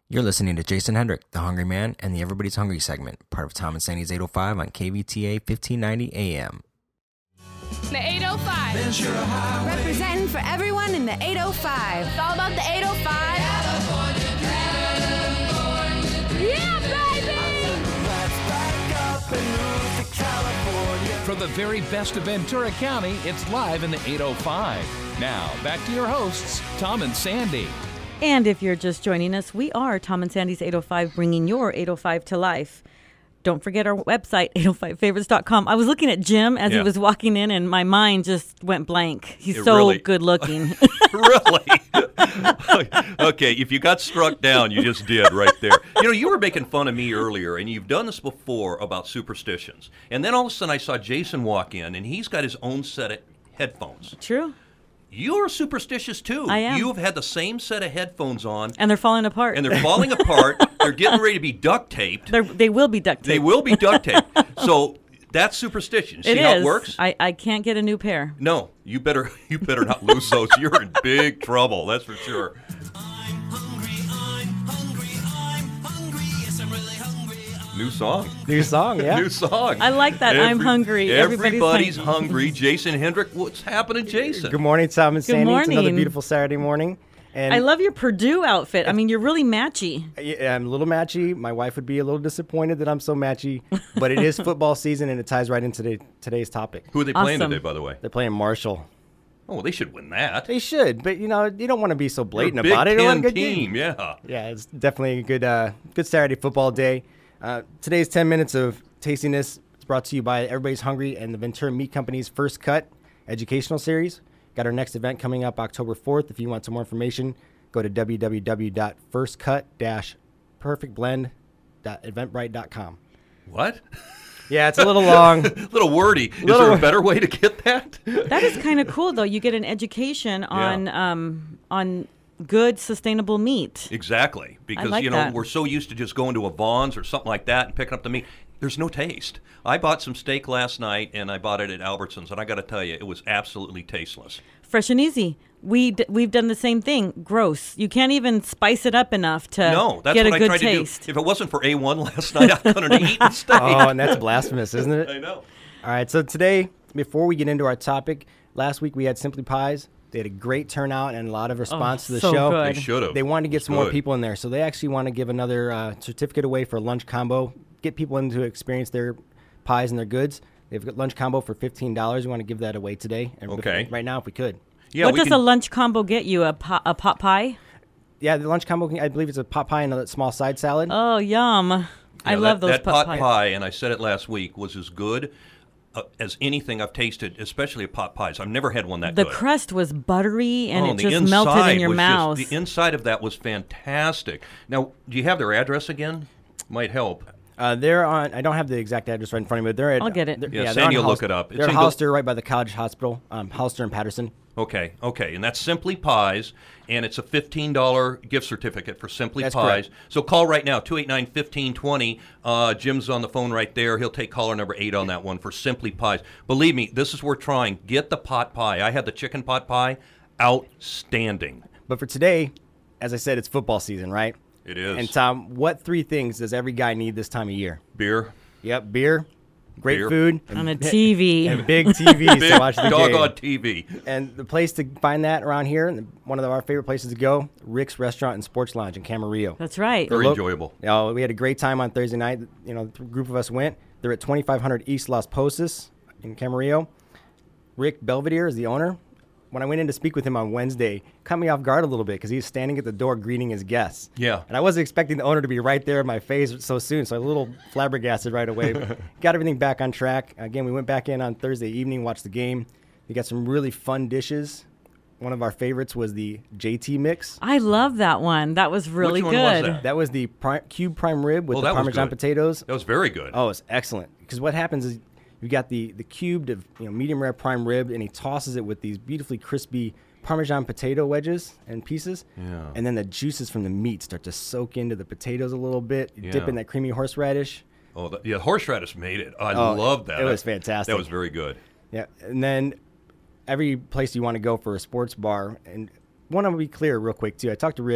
You're listening to Jason Hendrick, the Hungry Man, and the Everybody's Hungry segment, part of Tom and Sandy's 805 on KVTA 1590 AM. The 805. Representing for everyone in the 805. It's all about the 805. Yeah, baby! From the very best of Ventura County, it's live in the 805. Now, back to your hosts, Tom and Sandy. And if you're just joining us, we are Tom and Sandy's 805, bringing your 805 to life. Don't forget our website, 805favorites.com. I was looking at Jim as he was walking in, and my mind just went blank. He's good looking. Really? Okay, if you got struck down, you just did right there. You know, you were making fun of me earlier, and you've done this before about superstitions. And then all of a sudden I saw Jason walk in, and he's got his own set of headphones. True. You're superstitious, too. I am. You've had the same set of headphones on. And they're falling apart. And they're falling apart. They're getting ready to be duct taped. They will be duct taped. They will be duct taped. So that's superstition. See how it works? I can't get a new pair. No, you better not lose those. You're in big trouble, that's for sure. New song, yeah. New song. I like that. I'm hungry. Everybody's hungry. Jason Hendrick, what's happening, Jason? Good morning, Tom and Sandy. morning. It's another beautiful Saturday morning. And I love your Purdue outfit. I mean, you're really matchy. I'm a little matchy. My wife would be a little disappointed that I'm so matchy, but it is football season, and it ties right into today's topic. Who are they playing Awesome. today, by the way? They're playing Marshall. Oh, well, they should win that. They should, but you don't want to be so blatant They're a about it. Big They want a Ten good game. team, yeah. Yeah, it's definitely a good Saturday football day. Today's 10 minutes of tastiness is brought to you by Everybody's Hungry and the Ventura Meat Company's First Cut educational series. Got our next event coming up October 4th. If you want some more information, go to www.firstcut-perfectblend.eventbrite.com. What? Yeah, it's a little long. A little wordy. Is there a better way to get that? That is kind of cool, though. You get an education on good, sustainable meat. Exactly. Because, like that. we're so used to just going to a Vaughn's or something like that and picking up the meat. There's no taste. I bought some steak last night, and I bought it at Albertsons, and I got to tell you, it was absolutely tasteless. Fresh and easy. We've done the same thing. Gross. You can't even spice it up enough to get a good taste. To do. If it wasn't for A1 last night, I couldn't have eaten steak. Oh, and that's blasphemous, isn't it? I know. All right, so today, before we get into our topic, last week we had Simply Pies. They had a great turnout and a lot of response to the show. Good. They should have. They wanted to get some more people in there, so they actually want to give another certificate away for a lunch combo, get people in to experience their pies and their goods. They've got lunch combo for $15. We want to give that away today. Okay. Right now, if we could. Yeah, what does a lunch combo get you? A pot pie? Yeah, the lunch combo, I believe it's a pot pie and a small side salad. Oh, yum. I love those that pot pot pie, and I said it last week, was as good as anything I've tasted, especially at pot pies. I've never had one that good. The crust was buttery, and it the just melted in your mouth. The inside of that was fantastic. Now, do you have their address again? Might help. They're on. I don't have the exact address right in front of me, but they're at. I'll get it. Sandy will look it up. They're at Hollister, right by the College Hospital. Hollister and Patterson. Okay, and that's Simply Pies, and it's a $15 gift certificate for Simply That's Pies. correct. So call right now, 289-1520. Jim's on the phone right there. He'll take caller number 8 on that one for Simply Pies. Believe me, this is worth trying. Get the pot pie. I had the chicken pot pie. Outstanding. But for today, as I said, it's football season, right? It is. And Tom, what 3 things does every guy need this time of year? Beer. Yep, beer, great Beer. food, On a TV. and big TVs to watch the game. Doggone TV. And the place to find that around here, and one of our favorite places to go, Rick's Restaurant and Sports Lounge in Camarillo. That's right. Very enjoyable. We had a great time on Thursday night. A group of us went. They're at 2500 East Las Posas in Camarillo. Rick Belvedere is the owner. When I went in to speak with him on Wednesday, caught me off guard a little bit because he was standing at the door greeting his guests. Yeah. And I wasn't expecting the owner to be right there in my face so soon, so I was a little flabbergasted right away. Got everything back on track. Again, we went back in on Thursday evening, watched the game. We got some really fun dishes. One of our favorites was the JT mix. I love that one. That was really Which one good. was that? That was the cube prime rib with the that was Parmesan good. potatoes. That was very good. Oh, it's excellent. Because what happens is you got the cubed of medium rare prime rib, and he tosses it with these beautifully crispy Parmesan potato wedges and pieces. Yeah. And then the juices from the meat start to soak into the potatoes a little bit. You dip Yeah. in that creamy horseradish. Oh, horseradish made it. I love that. It was fantastic. That was very good. Yeah. And then every place you want to go for a sports bar, and want to be clear real quick, too. I talked to Rick.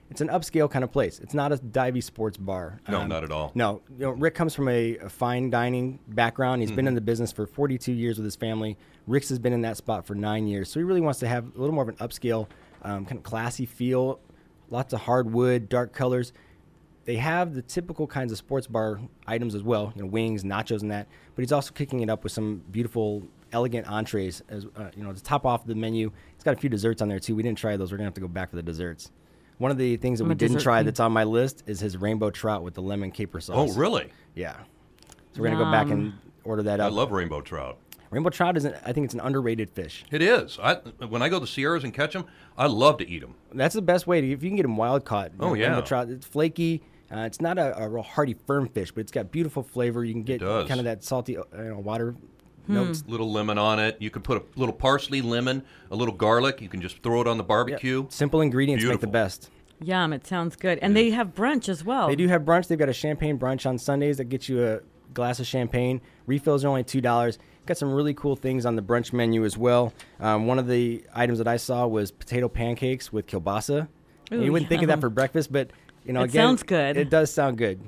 it's an upscale kind of place. It's not a divey sports bar. No, not at all. No, Rick comes from a fine dining background. He's been in the business for 42 years with his family. Rick's has been in that spot for 9 years, so he really wants to have a little more of an upscale, kind of classy feel. Lots of hardwood, dark colors. They have the typical kinds of sports bar items as well, wings, nachos, and that. But he's also kicking it up with some beautiful, elegant entrees. As to top off the menu, it's got a few desserts on there too. We didn't try those. We're gonna have to go back for the desserts. One of the things that we didn't try that's on my list is his rainbow trout with the lemon caper sauce. Oh, really? Yeah. So we're gonna go back and order that up. I love rainbow trout. Rainbow trout I think it's an underrated fish. It is. When I go to the Sierras and catch them, I love to eat them. That's the best way if you can get them wild caught. Oh, yeah. Rainbow trout, it's flaky. It's not a real hearty, firm fish, but it's got beautiful flavor. You can get kind of that salty water notes. Little lemon on it. You can put a little parsley, lemon, a little garlic. You can just throw it on the barbecue. Yep. Simple ingredients make the Beautiful. best. Yum, it sounds good. And they have brunch as well. They do have brunch. They've got a champagne brunch on Sundays that gets you a glass of champagne. Refills are only $2. Got some really cool things on the brunch menu as well. One of the items that I saw was potato pancakes with kielbasa. Ooh, you wouldn't think of that for breakfast, but again, sounds good. It does sound good.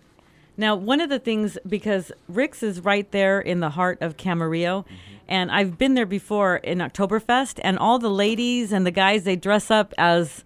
Now, one of the things, because Rick's is right there in the heart of Camarillo, and I've been there before in Oktoberfest, and all the ladies and the guys, they dress up as,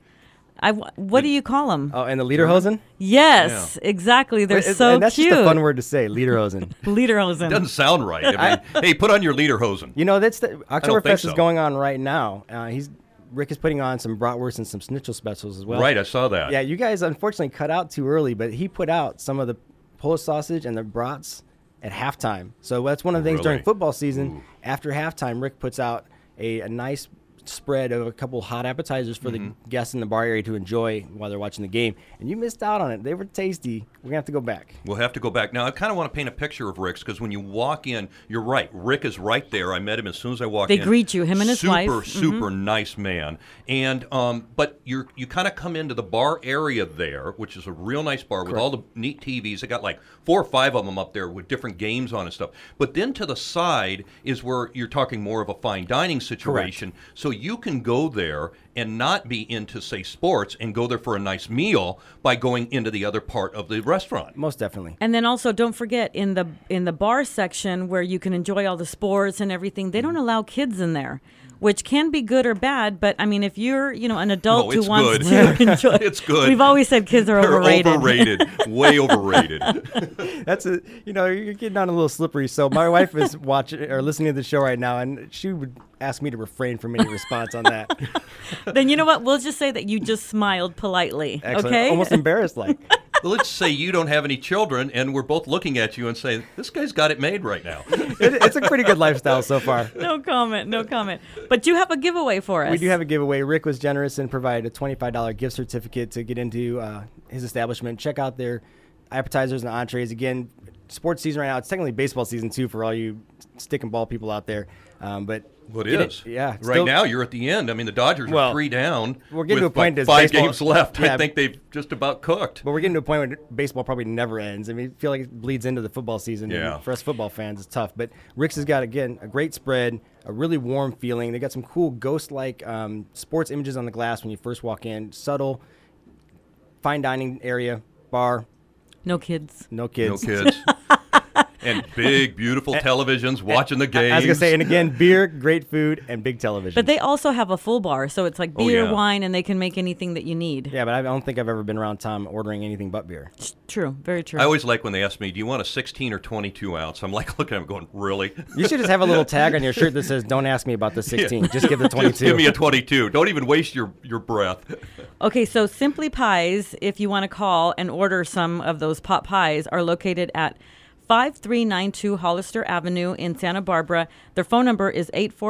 what do you call them? Oh, and the Lederhosen? Yes, exactly. They're so and that's cute. just a fun word to say, Lederhosen. Lederhosen. Doesn't sound right. I mean, hey, put on your Lederhosen. That's Oktoberfest so. is going on right now. Rick is putting on some bratwurst and some schnitzel specials as well. Right, I saw that. Yeah, you guys unfortunately cut out too early, but he put out some of the Polish sausage and the brats at halftime. So that's one of the things during football season. Ooh. After halftime, Rick puts out a nice spread of a couple hot appetizers for the guests in the bar area to enjoy while they're watching the game. And you missed out on it. They were tasty. We're going to have to go back. We'll have to go back. Now, I kind of want to paint a picture of Rick's because when you walk in, you're right. Rick is right there. I met him as soon as I walked in. They greet you, him and his wife. Super nice man. And but you kind of come into the bar area there, which is a real nice bar with all the neat TVs. They got like 4 or 5 of them up there with different games on and stuff. But then to the side is where you're talking more of a fine dining situation. Correct. So you can go there and not be into, say, sports and go there for a nice meal by going into the other part of the restaurant. Most definitely. And then also, don't forget in the bar section where you can enjoy all the sports and everything, they don't allow kids in there, which can be good or bad. But I mean, if you're an adult who wants to enjoy, it's good. We've always said kids are overrated. Overrated, way overrated. That's you're getting on a little slippery. So my wife is watching or listening to the show right now, and she would ask me to refrain from any response on that. Then you know what? We'll just say that you just smiled politely. Excellent. Okay? Almost embarrassed like. Well, let's say you don't have any children, and we're both looking at you and saying, this guy's got it made right now. It's a pretty good lifestyle so far. No comment. But you have a giveaway for us. We do have a giveaway. Rick was generous and provided a $25 gift certificate to get into his establishment. Check out their appetizers and entrees. Again, sports season right now. It's technically baseball season, too, for all you stick and ball people out there. But Well, it is. Yeah. Right now, you're at the end. I mean, the Dodgers are 3 down. We're getting to a point with that 5 baseball, games left. Yeah, I think they've just about cooked. But we're getting to a point where baseball probably never ends. I mean, I feel like it bleeds into the football season. Yeah. And for us football fans, it's tough. But Rick's has got, again, a great spread, a really warm feeling. They got some cool ghost-like sports images on the glass when you first walk in. Subtle, fine dining area, bar. No kids. No kids. And big, beautiful televisions watching the games. I was going to say, and again, beer, great food, and big television. But they also have a full bar, so it's like beer, wine, and they can make anything that you need. Yeah, but I don't think I've ever been around Tom ordering anything but beer. True, very true. I always like when they ask me, do you want a 16 or 22 ounce? I'm like looking at them going, really? You should just have a little tag on your shirt that says, don't ask me about the 16. Just give the 22. Just give me a 22. Don't even waste your breath. Okay, so Simply Pies, if you want to call and order some of those pot pies, are located at 5392 Hollister Avenue in Santa Barbara. Their phone number is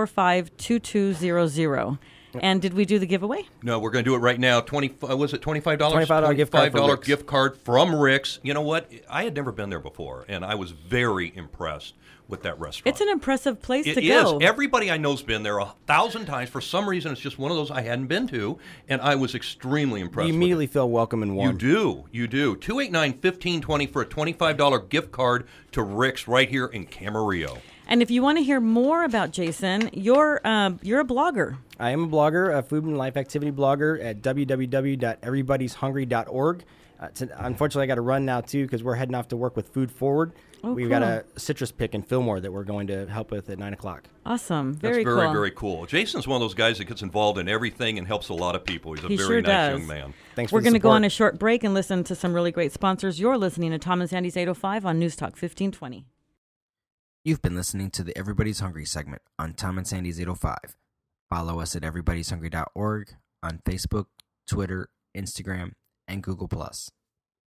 845-2200. And did we do the giveaway? No, we're going to do it right now. Was it $25? $25 gift card. $25 gift card from Rick's. You know what? I had never been there before, and I was very impressed with that restaurant. It's an impressive place to It go. is. Everybody I know's been there 1,000 times. For some reason, it's just one of those I hadn't been to, and I was extremely impressed. You with immediately it. feel welcome and warm. You do. 289-1520 for a $25 gift card to Rick's right here in Camarillo. And if you want to hear more about Jason, you're a blogger. I am a blogger, a food and life activity blogger at www.everybodyshungry.org. Unfortunately, I got to run now, too, because we're heading off to work with Food Forward. We've got a citrus pick in Fillmore that we're going to help with at 9 o'clock. Awesome. That's very very, cool. very cool. Jason's one of those guys that gets involved in everything and helps a lot of people. He's a He very sure nice does. young man. Thanks for We're the going to go support. on a short break and listen to some really great sponsors. You're listening to Tom and Sandy's 805 on News Talk 1520. You've been listening to the Everybody's Hungry segment on Tom and Sandy's 805. Follow us at everybodyshungry.org on Facebook, Twitter, Instagram, and Google+.